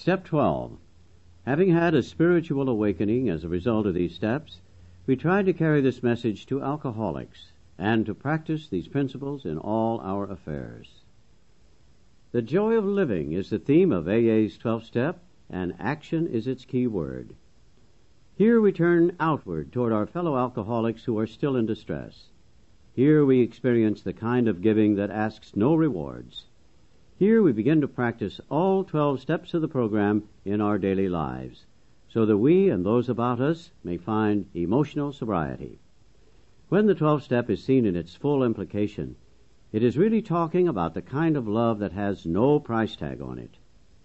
Step 12. Having had a spiritual awakening as a result of these steps, we tried to carry this message to alcoholics and to practice these principles in all our affairs. The joy of living is the theme of AA's 12th step, and action is its key word. Here we turn outward toward our fellow alcoholics who are still in distress. Here we experience the kind of giving that asks no rewards. Here we begin to practice all 12 steps of the program in our daily lives, so that we and those about us may find emotional sobriety. When the 12th step is seen in its full implication, it is really talking about the kind of love that has no price tag on it.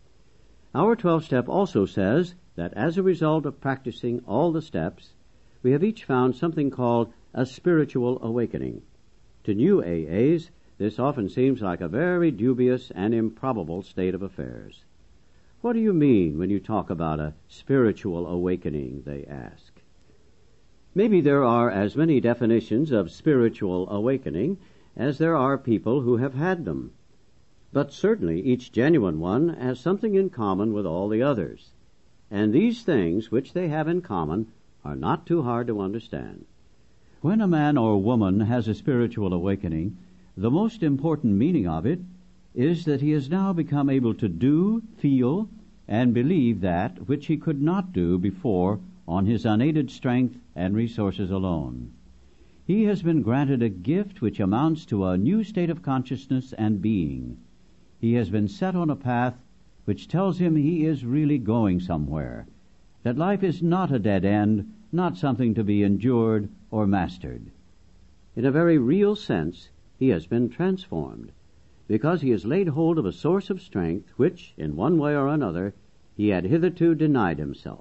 Our 12th step also says that as a result of practicing all the steps, we have each found something called a spiritual awakening. To new AAs, this often seems like a very dubious and improbable state of affairs. What do you mean when you talk about a spiritual awakening, they ask. Maybe there are as many definitions of spiritual awakening as there are people who have had them. But certainly each genuine one has something in common with all the others. And these things which they have in common are not too hard to understand. When a man or woman has a spiritual awakening, the most important meaning of it is that he has now become able to do, feel, and believe that which he could not do before on his unaided strength and resources alone. He has been granted a gift which amounts to a new state of consciousness and being. He has been set on a path which tells him he is really going somewhere, that life is not a dead end, not something to be endured or mastered. In a very real sense, he has been transformed, because he has laid hold of a source of strength which, in one way or another, he had hitherto denied himself.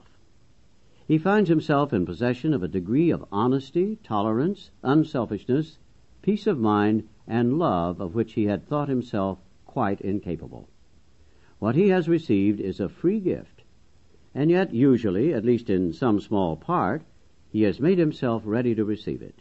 He finds himself in possession of a degree of honesty, tolerance, unselfishness, peace of mind, and love of which he had thought himself quite incapable. What he has received is a free gift, and yet usually, at least in some small part, he has made himself ready to receive it.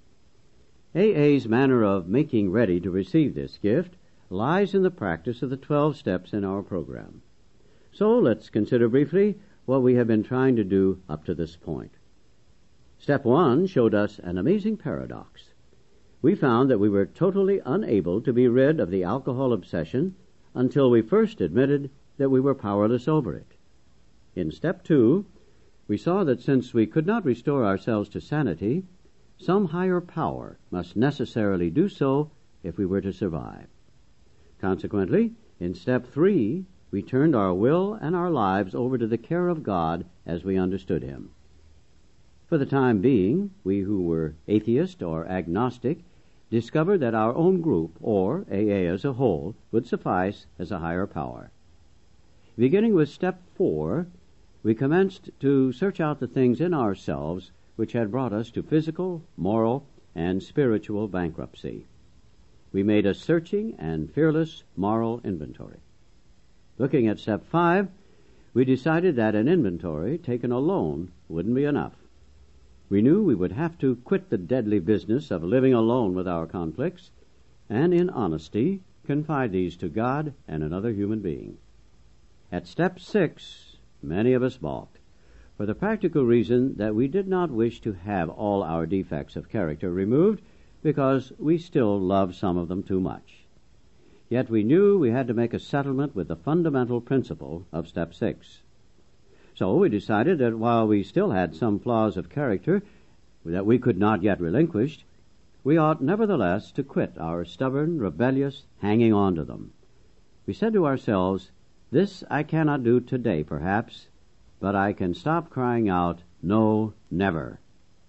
AA's manner of making ready to receive this gift lies in the practice of the 12 steps in our program. So let's consider briefly what we have been trying to do up to this point. Step 1 showed us an amazing paradox. We found that we were totally unable to be rid of the alcohol obsession until we first admitted that we were powerless over it. In Step 2, we saw that since we could not restore ourselves to sanity, some higher power must necessarily do so if we were to survive. Consequently, in Step 3, we turned our will and our lives over to the care of God as we understood Him. For the time being, we who were atheist or agnostic discovered that our own group, or AA as a whole, would suffice as a higher power. Beginning with Step 4, we commenced to search out the things in ourselves which had brought us to physical, moral, and spiritual bankruptcy. We made a searching and fearless moral inventory. Looking at Step 5, we decided that an inventory taken alone wouldn't be enough. We knew we would have to quit the deadly business of living alone with our conflicts, and in honesty confide these to God and another human being. At Step 6, many of us balked, for the practical reason that we did not wish to have all our defects of character removed, because we still loved some of them too much. Yet we knew we had to make a settlement with the fundamental principle of Step 6. So we decided that while we still had some flaws of character that we could not yet relinquish, we ought nevertheless to quit our stubborn, rebellious hanging on to them. We said to ourselves, "This I cannot do today, perhaps, but I can stop crying out, 'No, never.'"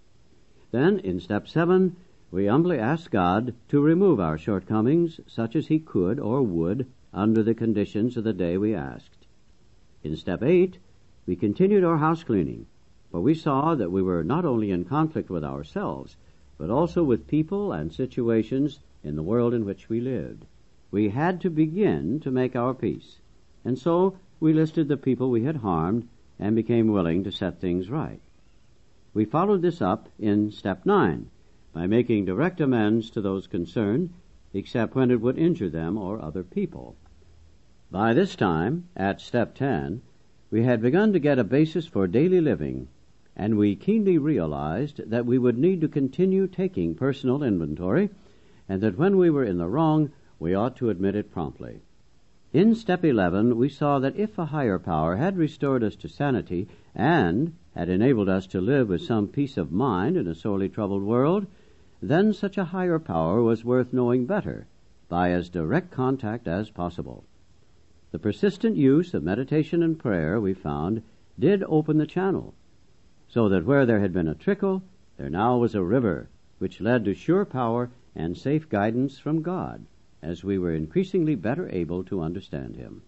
Then, in Step 7, we humbly asked God to remove our shortcomings such as He could or would under the conditions of the day we asked. In Step 8, we continued our house cleaning, for we saw that we were not only in conflict with ourselves, but also with people and situations in the world in which we lived. We had to begin to make our peace, and so we listed the people we had harmed and became willing to set things right. We followed this up in Step 9, by making direct amends to those concerned, except when it would injure them or other people. By this time, at Step 10, we had begun to get a basis for daily living, and we keenly realized that we would need to continue taking personal inventory, and that when we were in the wrong, we ought to admit it promptly. In Step 11, we saw that if a higher power had restored us to sanity and had enabled us to live with some peace of mind in a sorely troubled world, then such a higher power was worth knowing better by as direct contact as possible. The persistent use of meditation and prayer, we found, did open the channel, so that where there had been a trickle, there now was a river, which led to sure power and safe guidance from God, as we were increasingly better able to understand Him.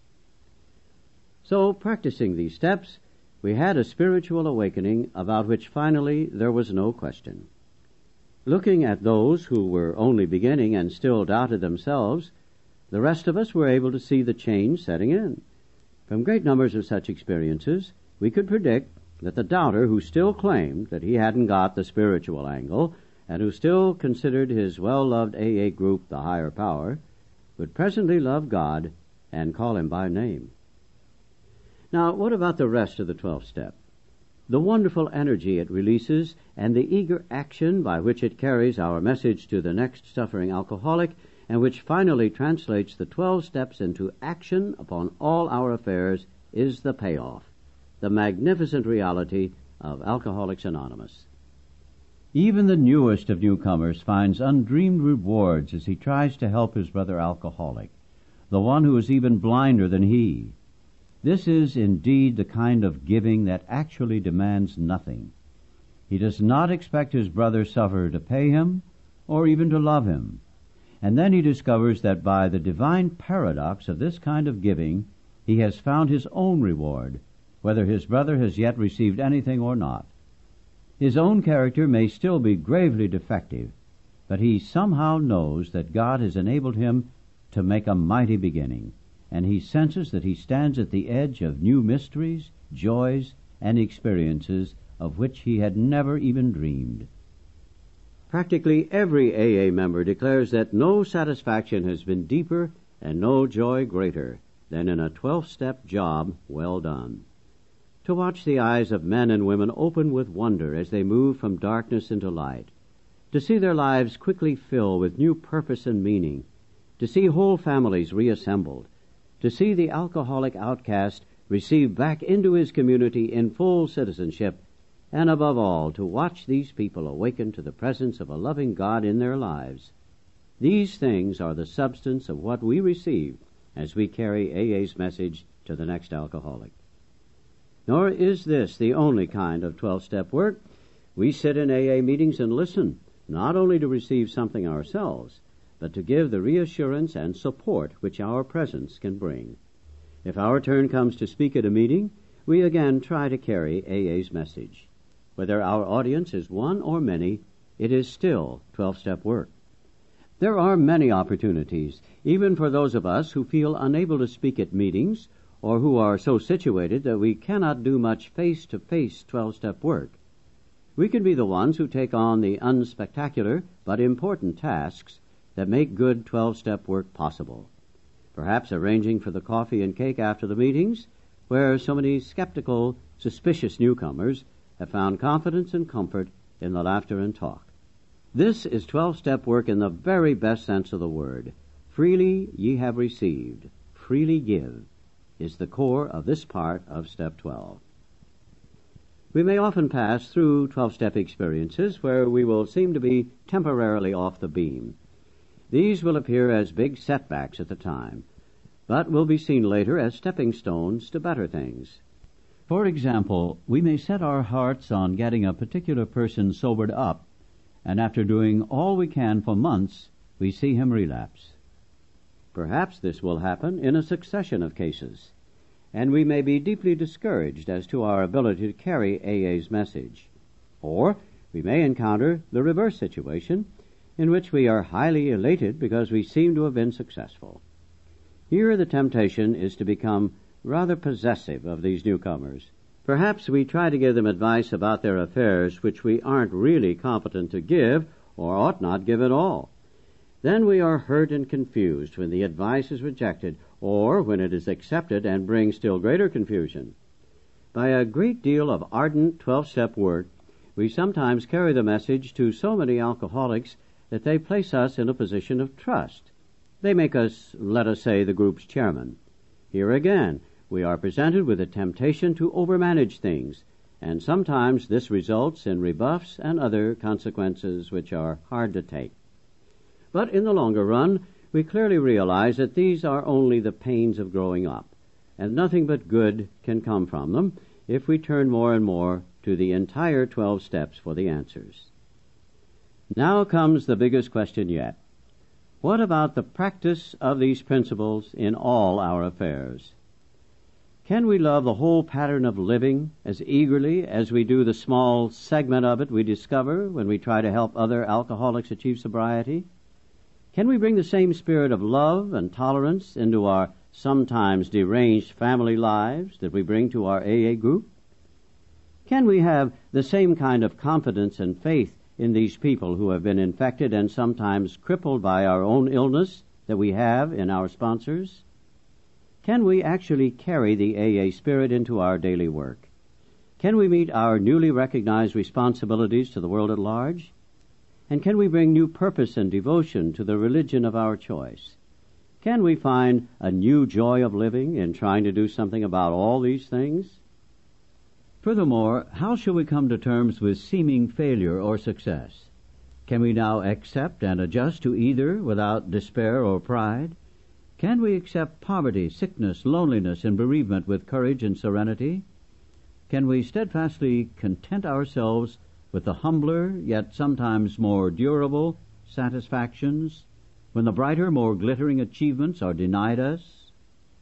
So, practicing these steps, we had a spiritual awakening about which finally there was no question. Looking at those who were only beginning and still doubted themselves, the rest of us were able to see the change setting in. From great numbers of such experiences, we could predict that the doubter who still claimed that he hadn't got the spiritual angle and who still considered his well-loved AA group the higher power would presently love God and call Him by name. Now, what about the rest of the 12th step? The wonderful energy it releases and the eager action by which it carries our message to the next suffering alcoholic, and which finally translates the 12 steps into action upon all our affairs, is the payoff, the magnificent reality of Alcoholics Anonymous. Even the newest of newcomers finds undreamed rewards as he tries to help his brother alcoholic, the one who is even blinder than he. This is indeed the kind of giving that actually demands nothing. He does not expect his brother sufferer to pay him or even to love him. And then he discovers that by the divine paradox of this kind of giving, he has found his own reward, whether his brother has yet received anything or not. His own character may still be gravely defective, but he somehow knows that God has enabled him to make a mighty beginning, and he senses that he stands at the edge of new mysteries, joys, and experiences of which he had never even dreamed. Practically every AA member declares that no satisfaction has been deeper and no joy greater than in a 12-step job well done. To watch the eyes of men and women open with wonder as they move from darkness into light, to see their lives quickly fill with new purpose and meaning, to see whole families reassembled, to see the alcoholic outcast received back into his community in full citizenship, and above all, to watch these people awaken to the presence of a loving God in their lives. These things are the substance of what we receive as we carry AA's message to the next alcoholic. Nor is this the only kind of 12-step work. We sit in AA meetings and listen, not only to receive something ourselves, but to give the reassurance and support which our presence can bring. If our turn comes to speak at a meeting, we again try to carry AA's message. Whether our audience is one or many, it is still 12-step work. There are many opportunities, even for those of us who feel unable to speak at meetings or who are so situated that we cannot do much face-to-face 12-step work. We can be the ones who take on the unspectacular but important tasks that make good 12-step work possible. Perhaps arranging for the coffee and cake after the meetings, where so many skeptical, suspicious newcomers have found confidence and comfort in the laughter and talk. This is 12-step work in the very best sense of the word. Freely ye have received, freely give, is the core of this part of Step 12. We may often pass through 12-step experiences where we will seem to be temporarily off the beam. These will appear as big setbacks at the time, but will be seen later as stepping stones to better things. For example, we may set our hearts on getting a particular person sobered up, and after doing all we can for months, we see him relapse. Perhaps this will happen in a succession of cases, and we may be deeply discouraged as to our ability to carry AA's message. Or we may encounter the reverse situation, in which we are highly elated because we seem to have been successful. Here the temptation is to become rather possessive of these newcomers. Perhaps we try to give them advice about their affairs which we aren't really competent to give or ought not give at all. Then we are hurt and confused when the advice is rejected or when it is accepted and brings still greater confusion. By a great deal of ardent 12-step work, we sometimes carry the message to so many alcoholics that they place us in a position of trust. They make us, let us say, the group's chairman. Here again, we are presented with a temptation to overmanage things, and sometimes this results in rebuffs and other consequences which are hard to take. But in the longer run, we clearly realize that these are only the pains of growing up, and nothing but good can come from them if we turn more and more to the entire 12 steps for the answers. Now comes the biggest question yet. What about the practice of these principles in all our affairs? Can we love the whole pattern of living as eagerly as we do the small segment of it we discover when we try to help other alcoholics achieve sobriety? Can we bring the same spirit of love and tolerance into our sometimes deranged family lives that we bring to our AA group? Can we have the same kind of confidence and faith in these people who have been infected and sometimes crippled by our own illness that we have in our sponsors? Can we actually carry the AA spirit into our daily work? Can we meet our newly recognized responsibilities to the world at large? And can we bring new purpose and devotion to the religion of our choice? Can we find a new joy of living in trying to do something about all these things? Furthermore, how shall we come to terms with seeming failure or success? Can we now accept and adjust to either without despair or pride? Can we accept poverty, sickness, loneliness, and bereavement with courage and serenity? Can we steadfastly content ourselves with the humbler, yet sometimes more durable, satisfactions when the brighter, more glittering achievements are denied us?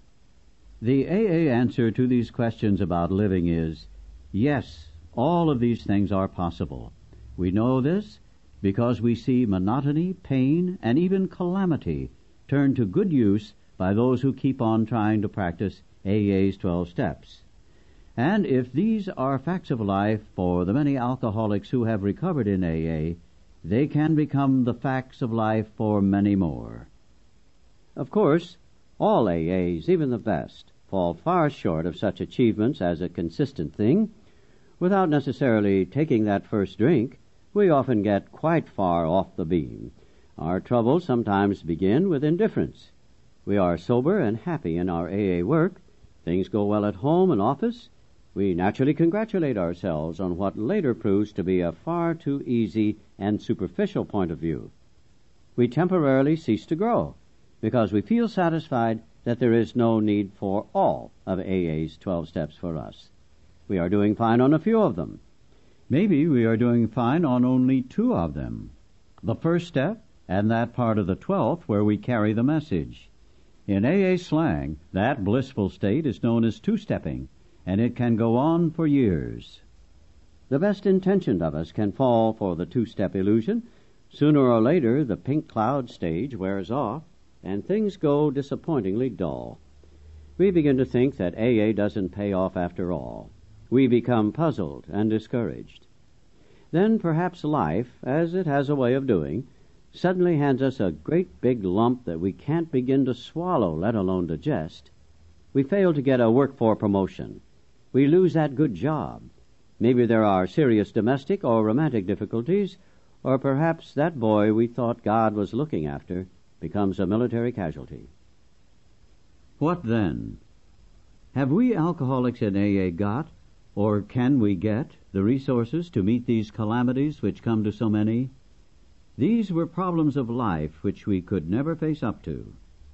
The AA answer to these questions about living is, yes, all of these things are possible. We know this because we see monotony, pain, and even calamity turned to good use by those who keep on trying to practice AA's 12 steps. And if these are facts of life for the many alcoholics who have recovered in AA, they can become the facts of life for many more. Of course, all AAs, even the best, fall far short of such achievements as a consistent thing. Without necessarily taking that first drink, we often get quite far off the beam. Our troubles sometimes begin with indifference. We are sober and happy in our AA work. Things go well at home and office. We naturally congratulate ourselves on what later proves to be a far too easy and superficial point of view. We temporarily cease to grow because we feel satisfied that there is no need for all of AA's 12 steps for us. We are doing fine on a few of them. Maybe we are doing fine on only 2 of them. The first step and that part of the 12th where we carry the message. In AA slang, that blissful state is known as two-stepping, and it can go on for years. The best intentioned of us can fall for the two-step illusion. Sooner or later, the pink cloud stage wears off, and things go disappointingly dull. We begin to think that AA doesn't pay off after all. We become puzzled and discouraged. Then perhaps life, as it has a way of doing, suddenly hands us a great big lump that we can't begin to swallow, let alone digest. We fail to get a work-for promotion. We lose that good job. Maybe there are serious domestic or romantic difficulties, or perhaps that boy we thought God was looking after becomes a military casualty. What then? Have we alcoholics in AA got, or can we get, the resources to meet these calamities which come to so many? These were problems of life which we could never face up to.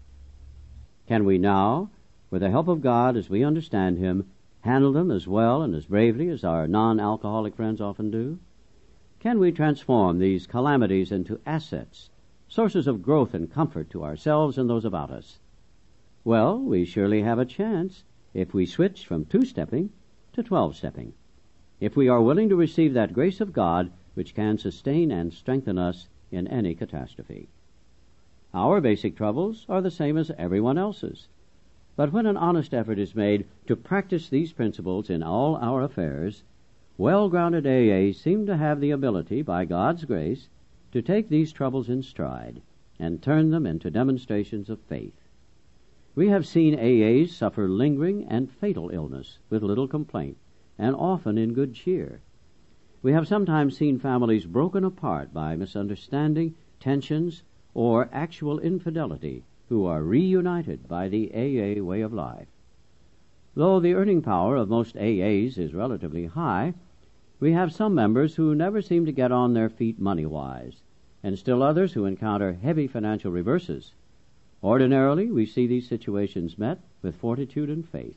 Can we now, with the help of God as we understand Him, handle them as well and as bravely as our non-alcoholic friends often do? Can we transform these calamities into assets, sources of growth and comfort to ourselves and those about us? Well, we surely have a chance if we switch from two-stepping to 12-stepping, if we are willing to receive that grace of God which can sustain and strengthen us in any catastrophe. Our basic troubles are the same as everyone else's, but when an honest effort is made to practice these principles in all our affairs, well-grounded AAs seem to have the ability, by God's grace, to take these troubles in stride and turn them into demonstrations of faith. We have seen AAs suffer lingering and fatal illness with little complaint, and often in good cheer. We have sometimes seen families broken apart by misunderstanding, tensions, or actual infidelity, who are reunited by the AA way of life. Though the earning power of most AAs is relatively high, we have some members who never seem to get on their feet money-wise, and still others who encounter heavy financial reverses. Ordinarily, we see these situations met with fortitude and faith.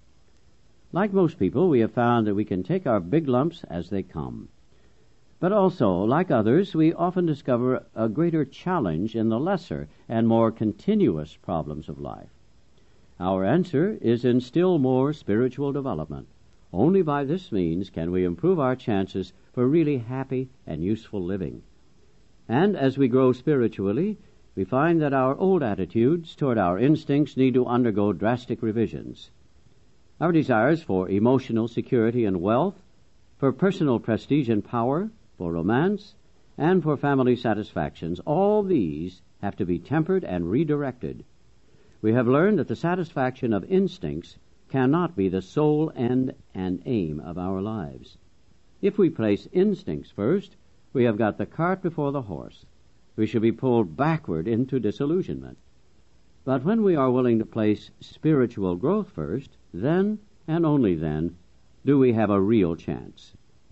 Like most people, we have found that we can take our big lumps as they come. But also, like others, we often discover a greater challenge in the lesser and more continuous problems of life. Our answer is in still more spiritual development. Only by this means can we improve our chances for really happy and useful living. And as we grow spiritually, we find that our old attitudes toward our instincts need to undergo drastic revisions. Our desires for emotional security and wealth, for personal prestige and power, for romance, and for family satisfactions, all these have to be tempered and redirected. We have learned that the satisfaction of instincts cannot be the sole end and aim of our lives. If we place instincts first, we have got the cart before the horse. We shall be pulled backward into disillusionment. But when we are willing to place spiritual growth first, then, and only then, do we have a real chance.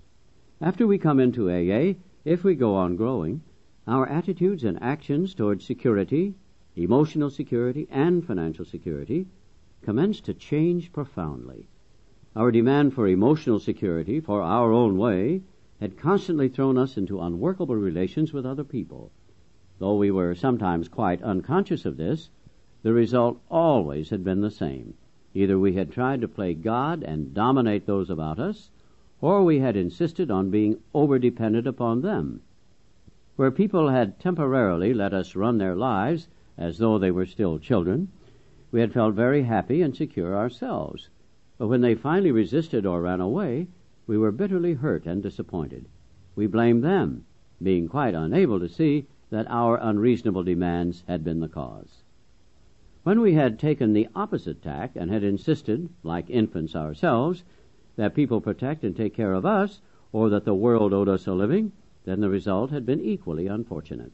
After we come into AA, if we go on growing, our attitudes and actions toward security, emotional security, and financial security commence to change profoundly. Our demand for emotional security, for our own way, had constantly thrown us into unworkable relations with other people. Though we were sometimes quite unconscious of this, the result always had been the same. Either we had tried to play God and dominate those about us, or we had insisted on being over-dependent upon them. Where people had temporarily let us run their lives as though they were still children, we had felt very happy and secure ourselves. But when they finally resisted or ran away, we were bitterly hurt and disappointed. We blamed them, being quite unable to see that our unreasonable demands had been the cause. When we had taken the opposite tack and had insisted, like infants ourselves, that people protect and take care of us, or that the world owed us a living, then the result had been equally unfortunate.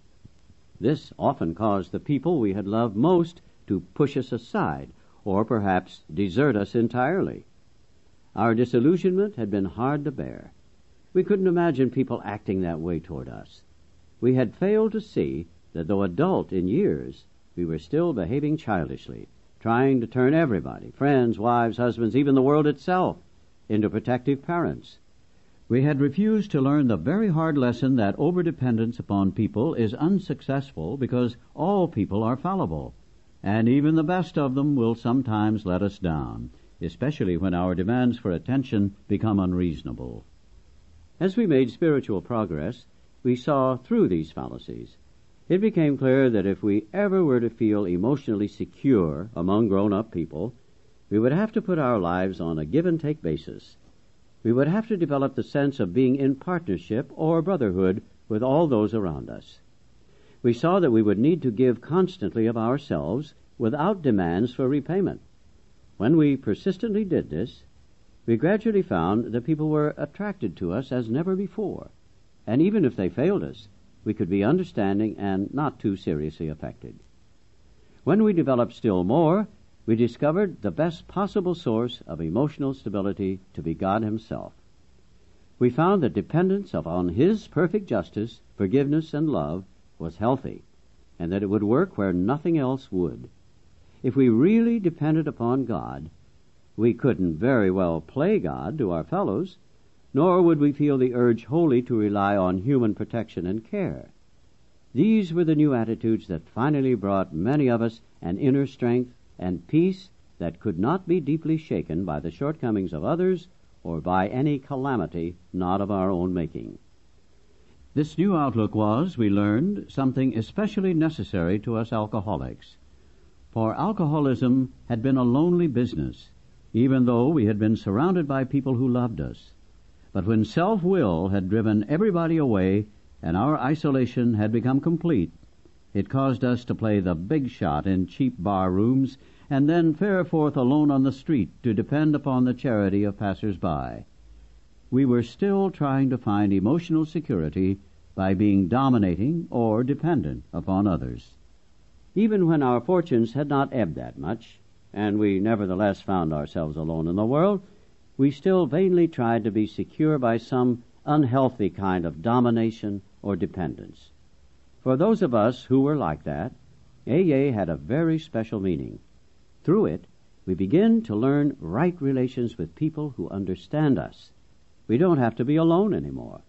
This often caused the people we had loved most to push us aside, or perhaps desert us entirely. Our disillusionment had been hard to bear. We couldn't imagine people acting that way toward us. We had failed to see that though adult in years, we were still behaving childishly, trying to turn everybody, friends, wives, husbands, even the world itself, into protective parents. We had refused to learn the very hard lesson that overdependence upon people is unsuccessful because all people are fallible, and even the best of them will sometimes let us down, especially when our demands for attention become unreasonable. As we made spiritual progress, we saw through these fallacies. It became clear that if we ever were to feel emotionally secure among grown-up people, we would have to put our lives on a give-and-take basis. We would have to develop the sense of being in partnership or brotherhood with all those around us. We saw that we would need to give constantly of ourselves without demands for repayment. When we persistently did this, we gradually found that people were attracted to us as never before, and even if they failed us, we could be understanding and not too seriously affected. When we developed still more, we discovered the best possible source of emotional stability to be God Himself. We found that dependence upon His perfect justice, forgiveness, and love was healthy, and that it would work where nothing else would. If we really depended upon God, we couldn't very well play God to our fellows, nor would we feel the urge wholly to rely on human protection and care. These were the new attitudes that finally brought many of us an inner strength and peace that could not be deeply shaken by the shortcomings of others or by any calamity not of our own making. This new outlook was, we learned, something especially necessary to us alcoholics. For alcoholism had been a lonely business, even though we had been surrounded by people who loved us. But when self-will had driven everybody away and our isolation had become complete, It caused us to play the big shot in cheap bar rooms and then fare forth alone on the street to depend upon the charity of passers-by. We were still trying to find emotional security by being dominating or dependent upon others. Even when our fortunes had not ebbed that much, and we nevertheless found ourselves alone in the world, we still vainly tried to be secure by some unhealthy kind of domination or dependence. For those of us who were like that, AA had a very special meaning. Through it, we begin to learn right relations with people who understand us. We don't have to be alone anymore.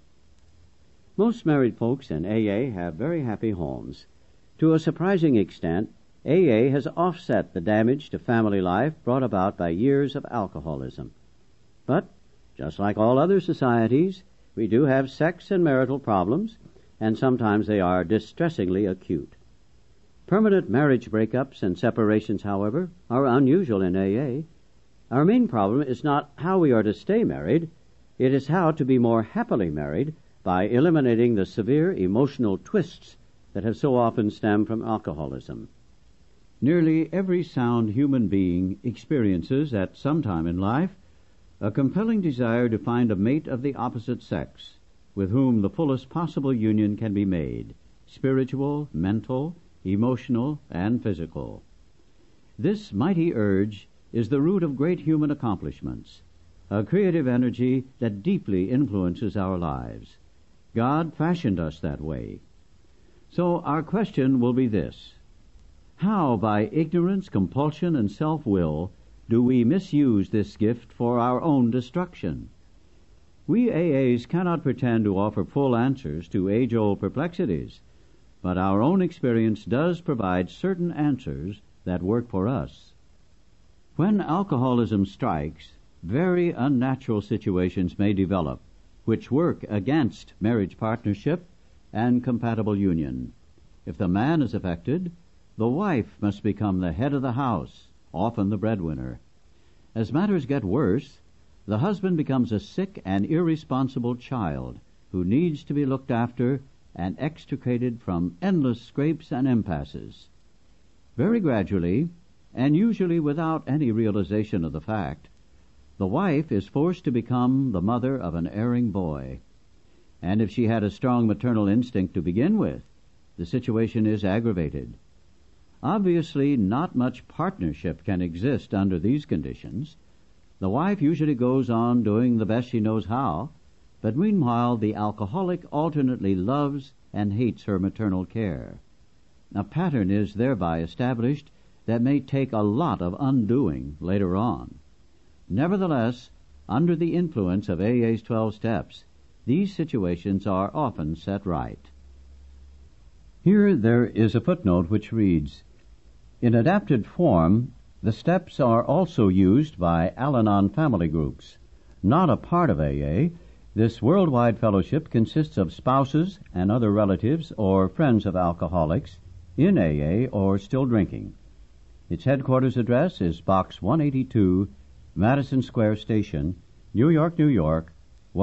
Most married folks in AA have very happy homes. To a surprising extent, AA has offset the damage to family life brought about by years of alcoholism. But, just like all other societies, we do have sex and marital problems, and sometimes they are distressingly acute. Permanent marriage breakups and separations, however, are unusual in AA. Our main problem is not how we are to stay married, it is how to be more happily married by eliminating the severe emotional twists that have so often stemmed from alcoholism. Nearly every sound human being experiences at some time in life a compelling desire to find a mate of the opposite sex with whom the fullest possible union can be made, spiritual, mental, emotional, and physical. This mighty urge is the root of great human accomplishments, a creative energy that deeply influences our lives. God fashioned us that way. So our question will be this: how, by ignorance, compulsion, and self-will, do we misuse this gift for our own destruction? We AAs cannot pretend to offer full answers to age-old perplexities, but our own experience does provide certain answers that work for us. When alcoholism strikes, very unnatural situations may develop which work against marriage partnership and compatible union. If the man is affected, the wife must become the head of the house, often the breadwinner. As matters get worse, the husband becomes a sick and irresponsible child who needs to be looked after and extricated from endless scrapes and impasses. Very gradually, and usually without any realization of the fact, the wife is forced to become the mother of an erring boy. And if she had a strong maternal instinct to begin with, the situation is aggravated. Obviously, not much partnership can exist under these conditions. The wife usually goes on doing the best she knows how, but meanwhile the alcoholic alternately loves and hates her maternal care. A pattern is thereby established that may take a lot of undoing later on. Nevertheless, under the influence of AA's 12 steps, these situations are often set right. Here there is a footnote which reads, "In adapted form, the steps are also used by Al-Anon family groups. Not a part of AA, this worldwide fellowship consists of spouses and other relatives or friends of alcoholics in AA or still drinking. Its headquarters address is Box 182, Madison Square Station, New York, New York,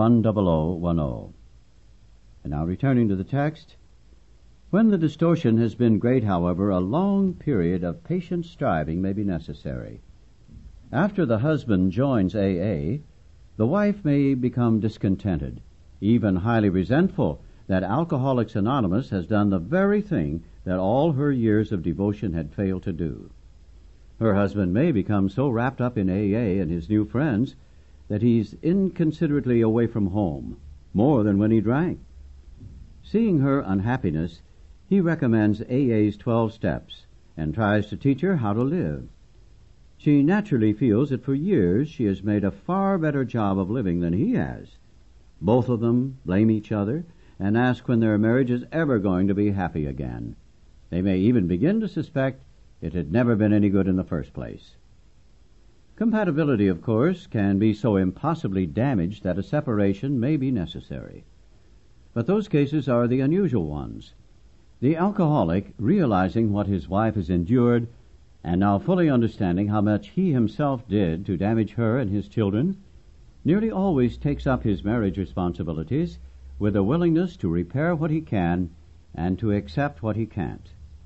10010. And now returning to the text. When the distortion has been great, however, a long period of patient striving may be necessary. After the husband joins AA, the wife may become discontented, even highly resentful that Alcoholics Anonymous has done the very thing that all her years of devotion had failed to do. Her husband may become so wrapped up in AA and his new friends that he's inconsiderately away from home, more than when he drank. Seeing her unhappiness, he recommends AA's 12 steps and tries to teach her how to live. She naturally feels that for years she has made a far better job of living than he has. Both of them blame each other and ask when their marriage is ever going to be happy again. They may even begin to suspect it had never been any good in the first place. Compatibility, of course, can be so impossibly damaged that a separation may be necessary. But those cases are the unusual ones. The alcoholic, realizing what his wife has endured, and now fully understanding how much he himself did to damage her and his children, nearly always takes up his marriage responsibilities with a willingness to repair what he can and to accept what he can't.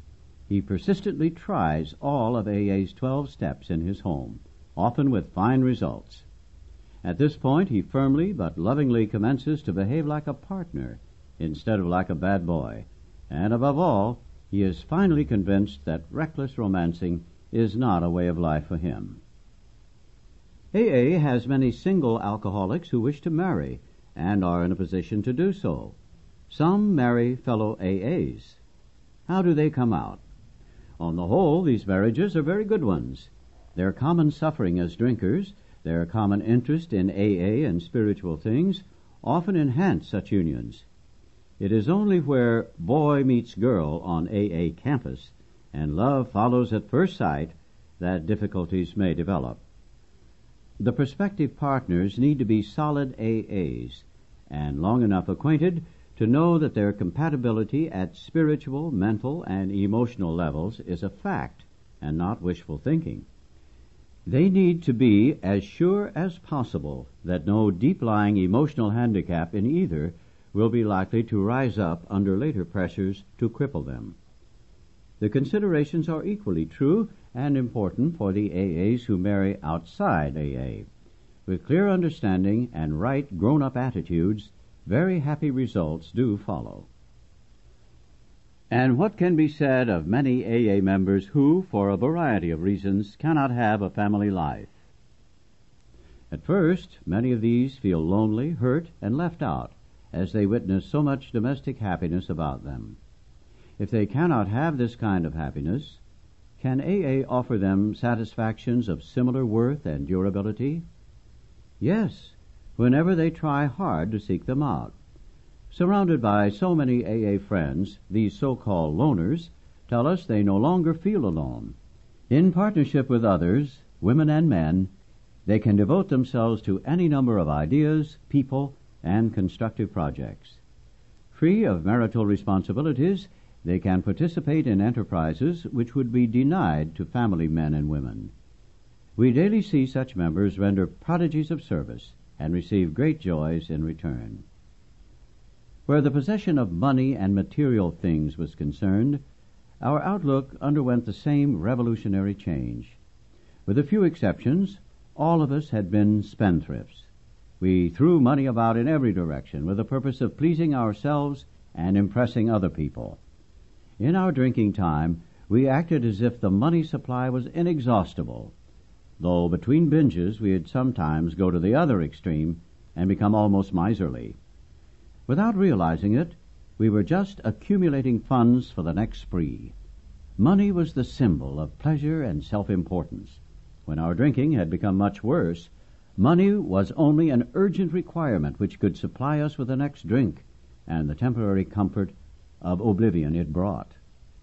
he persistently tries all of AA's 12 steps in his home, often with fine results. At this point, he firmly but lovingly commences to behave like a partner instead of like a bad boy, and above all, he is finally convinced that reckless romancing is not a way of life for him. AA has many single alcoholics who wish to marry and are in a position to do so. Some marry fellow AAs. How do they come out? On the whole, these marriages are very good ones. Their common suffering as drinkers, their common interest in AA and spiritual things, often enhance such unions. It is only where boy meets girl on AA campus and love follows at first sight that difficulties may develop. The prospective partners need to be solid AAs and long enough acquainted to know that their compatibility at spiritual, mental, and emotional levels is a fact and not wishful thinking. They need to be as sure as possible that no deep-lying emotional handicap in either will be likely to rise up under later pressures to cripple them. The considerations are equally true and important for the AAs who marry outside AA. With clear understanding and right grown-up attitudes, very happy results do follow. And what can be said of many AA members who, for a variety of reasons, cannot have a family life? At first, many of these feel lonely, hurt, and left out as they witness so much domestic happiness about them. If they cannot have this kind of happiness, can AA offer them satisfactions of similar worth and durability? Yes, whenever they try hard to seek them out. Surrounded by so many AA friends, these so-called loners tell us they no longer feel alone. In partnership with others, women and men, they can devote themselves to any number of ideas, people, and constructive projects. Free of marital responsibilities, they can participate in enterprises which would be denied to family men and women. We daily see such members render prodigies of service and receive great joys in return. Where the possession of money and material things was concerned, our outlook underwent the same revolutionary change. With a few exceptions, all of us had been spendthrifts. We threw money about in every direction with the purpose of pleasing ourselves and impressing other people. In our drinking time, we acted as if the money supply was inexhaustible, though between binges we would sometimes go to the other extreme and become almost miserly. Without realizing it, we were just accumulating funds for the next spree. Money was the symbol of pleasure and self-importance. When our drinking had become much worse, money was only an urgent requirement which could supply us with the next drink and the temporary comfort of oblivion it brought.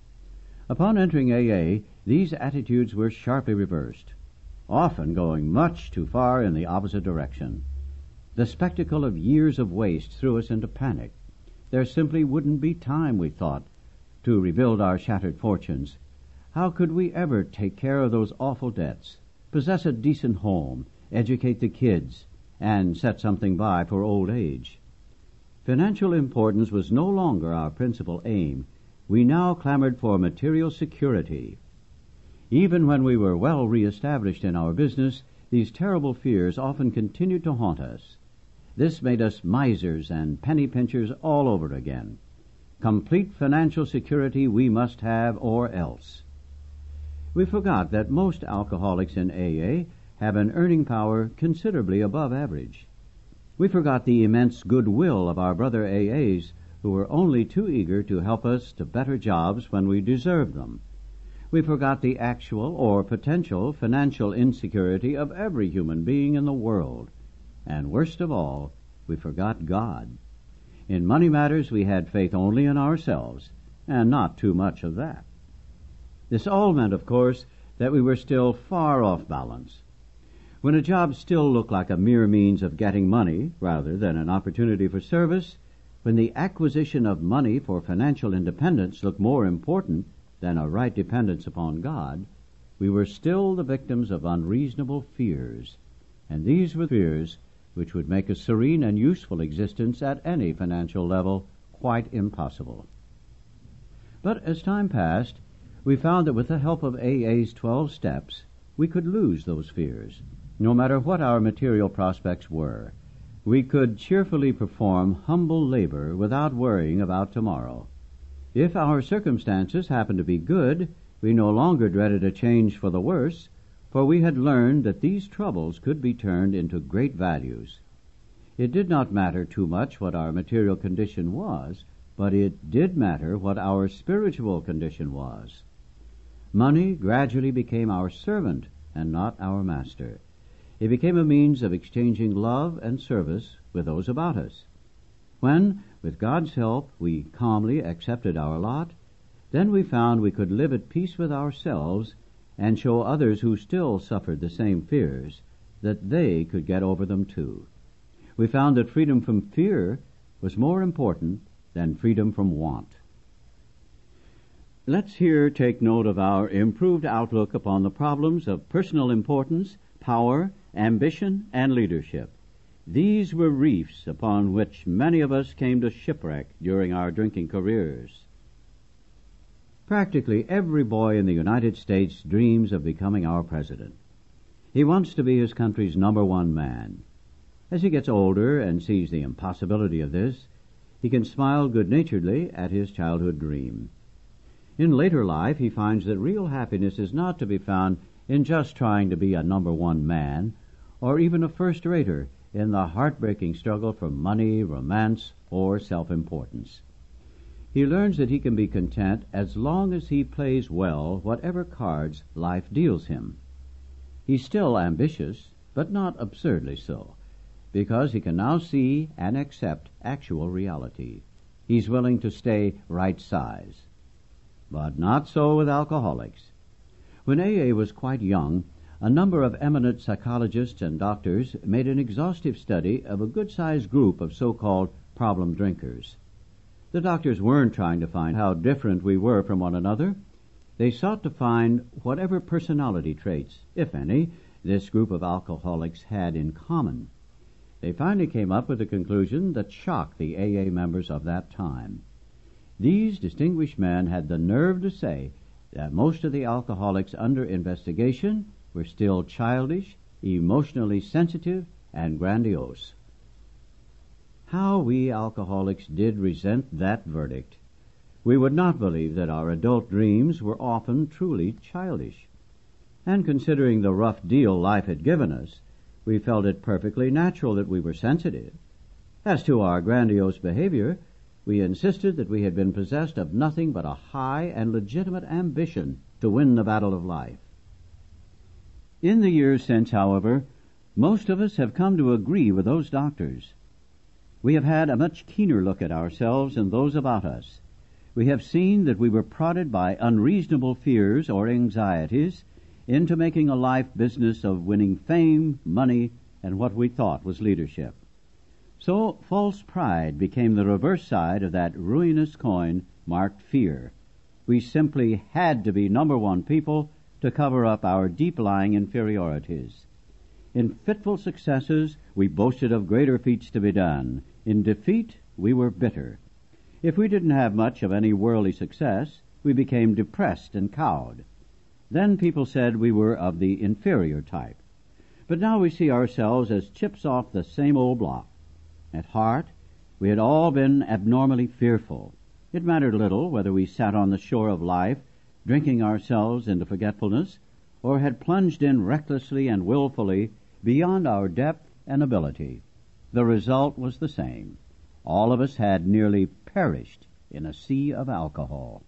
Upon entering AA, these attitudes were sharply reversed, often going much too far in the opposite direction. The spectacle of years of waste threw us into panic. There simply wouldn't be time, we thought, to rebuild our shattered fortunes. How could we ever take care of those awful debts, possess a decent home, educate the kids, and set something by for old age? Financial importance was no longer our principal aim. We now clamored for material security. Even when we were well re-established in our business, these terrible fears often continued to haunt us. This made us misers and penny pinchers all over again. Complete financial security we must have, or else. We forgot that most alcoholics in AA have an earning power considerably above average. We forgot the immense goodwill of our brother AAs who were only too eager to help us to better jobs when we deserved them. We forgot the actual or potential financial insecurity of every human being in the world. And worst of all, we forgot God. In money matters we had faith only in ourselves, and not too much of that. This all meant, of course, that we were still far off balance. When a job still looked like a mere means of getting money rather than an opportunity for service, when the acquisition of money for financial independence looked more important than a right dependence upon God, we were still the victims of unreasonable fears, and these were fears which would make a serene and useful existence at any financial level quite impossible. But as time passed, we found that with the help of AA's 12 steps, we could lose those fears, no matter what our material prospects were. We could cheerfully perform humble labor without worrying about tomorrow. If our circumstances happened to be good, we no longer dreaded a change for the worse, for we had learned that these troubles could be turned into great values. It did not matter too much what our material condition was, but it did matter what our spiritual condition was. Money gradually became our servant and not our master. It became a means of exchanging love and service with those about us. When, with God's help, we calmly accepted our lot, then we found we could live at peace with ourselves and show others who still suffered the same fears that they could get over them too. We found that freedom from fear was more important than freedom from want. Let's here take note of our improved outlook upon the problems of personal importance, power, ambition, and leadership. These were reefs upon which many of us came to shipwreck during our drinking careers. Practically every boy in the United States dreams of becoming our president. He wants to be his country's number one man. As he gets older and sees the impossibility of this, he can smile good-naturedly at his childhood dream. In later life, he finds that real happiness is not to be found in just trying to be a number one man, or even a first-rater in the heartbreaking struggle for money, romance, or self-importance. He learns that he can be content as long as he plays well whatever cards life deals him. He's still ambitious, but not absurdly so, because he can now see and accept actual reality. He's willing to stay right size. But not so with alcoholics. When AA was quite young, a number of eminent psychologists and doctors made an exhaustive study of a good-sized group of so-called problem drinkers. The doctors weren't trying to find how different we were from one another. They sought to find whatever personality traits, if any, this group of alcoholics had in common. They finally came up with a conclusion that shocked the AA members of that time. These distinguished men had the nerve to say that most of the alcoholics under investigation were still childish, emotionally sensitive, and grandiose. How we alcoholics did resent that verdict. We would not believe that our adult dreams were often truly childish. And considering the rough deal life had given us, we felt it perfectly natural that we were sensitive. As to our grandiose behavior, we insisted that we had been possessed of nothing but a high and legitimate ambition to win the battle of life. In the years since, however, most of us have come to agree with those doctors. We have had a much keener look at ourselves and those about us. We have seen that we were prodded by unreasonable fears or anxieties into making a life business of winning fame, money, and what we thought was leadership. So false pride became the reverse side of that ruinous coin marked fear. We simply had to be number one people to cover up our deep-lying inferiorities. In fitful successes, we boasted of greater feats to be done. In defeat, we were bitter. If we didn't have much of any worldly success, we became depressed and cowed. Then people said we were of the inferior type. But now we see ourselves as chips off the same old block. At heart, we had all been abnormally fearful. It mattered little whether we sat on the shore of life, drinking ourselves into forgetfulness, or had plunged in recklessly and willfully beyond our depth and ability. The result was the same. All of us had nearly perished in a sea of alcohol.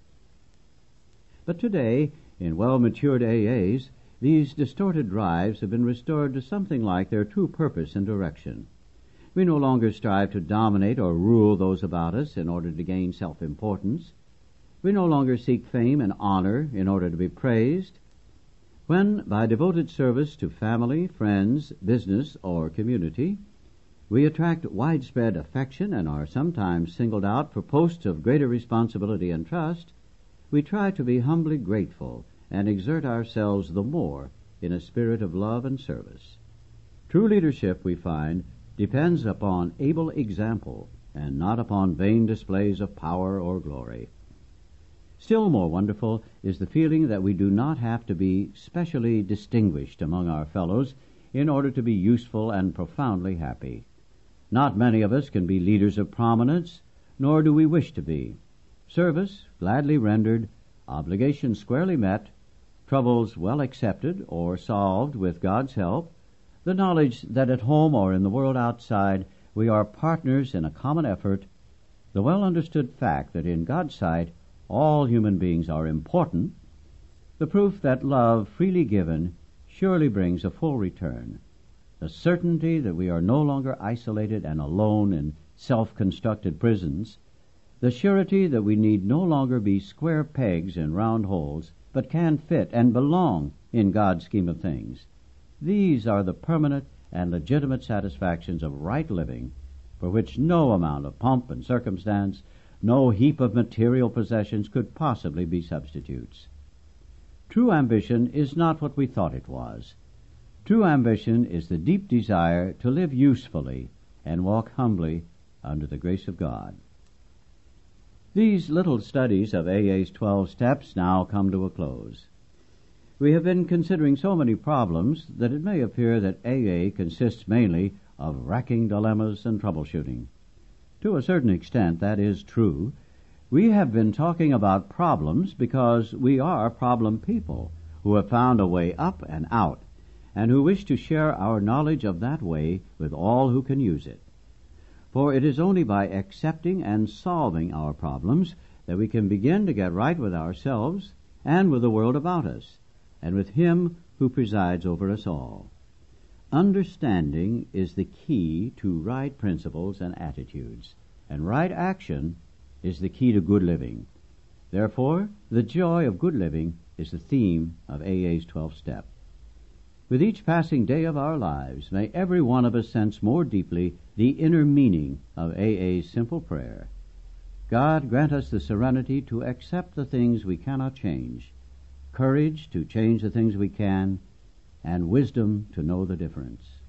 But today, in well-matured AAs, these distorted drives have been restored to something like their true purpose and direction. We no longer strive to dominate or rule those about us in order to gain self-importance. We no longer seek fame and honor in order to be praised. When, by devoted service to family, friends, business, or community, we attract widespread affection and are sometimes singled out for posts of greater responsibility and trust, we try to be humbly grateful and exert ourselves the more in a spirit of love and service. True leadership, we find, depends upon able example and not upon vain displays of power or glory. Still more wonderful is the feeling that we do not have to be specially distinguished among our fellows in order to be useful and profoundly happy. Not many of us can be leaders of prominence, nor do we wish to be. Service gladly rendered, obligations squarely met, troubles well accepted or solved with God's help, the knowledge that at home or in the world outside we are partners in a common effort, the well-understood fact that in God's sight all human beings are important, the proof that love freely given surely brings a full return, the certainty that we are no longer isolated and alone in self-constructed prisons, the surety that we need no longer be square pegs in round holes, but can fit and belong in God's scheme of things. These are the permanent and legitimate satisfactions of right living, for which no amount of pomp and circumstance, no heap of material possessions could possibly be substitutes. True ambition is not what we thought it was. True ambition is the deep desire to live usefully and walk humbly under the grace of God. These little studies of AA's 12 steps now come to a close. We have been considering so many problems that it may appear that AA consists mainly of racking dilemmas and troubleshooting. To a certain extent, that is true. We have been talking about problems because we are problem people who have found a way up and out, and who wish to share our knowledge of that way with all who can use it. For it is only by accepting and solving our problems that we can begin to get right with ourselves and with the world about us, and with Him who presides over us all. Understanding is the key to right principles and attitudes, and right action is the key to good living. Therefore, the joy of good living is the theme of AA's 12th step. With each passing day of our lives, may every one of us sense more deeply the inner meaning of AA's simple prayer. God grant us the serenity to accept the things we cannot change, courage to change the things we can, and wisdom to know the difference.